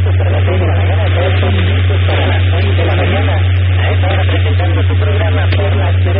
minutos para las 6 de la mañana, 8 minutos para las 6 de la mañana. A esta hora presentando su programa Por la Ciudad.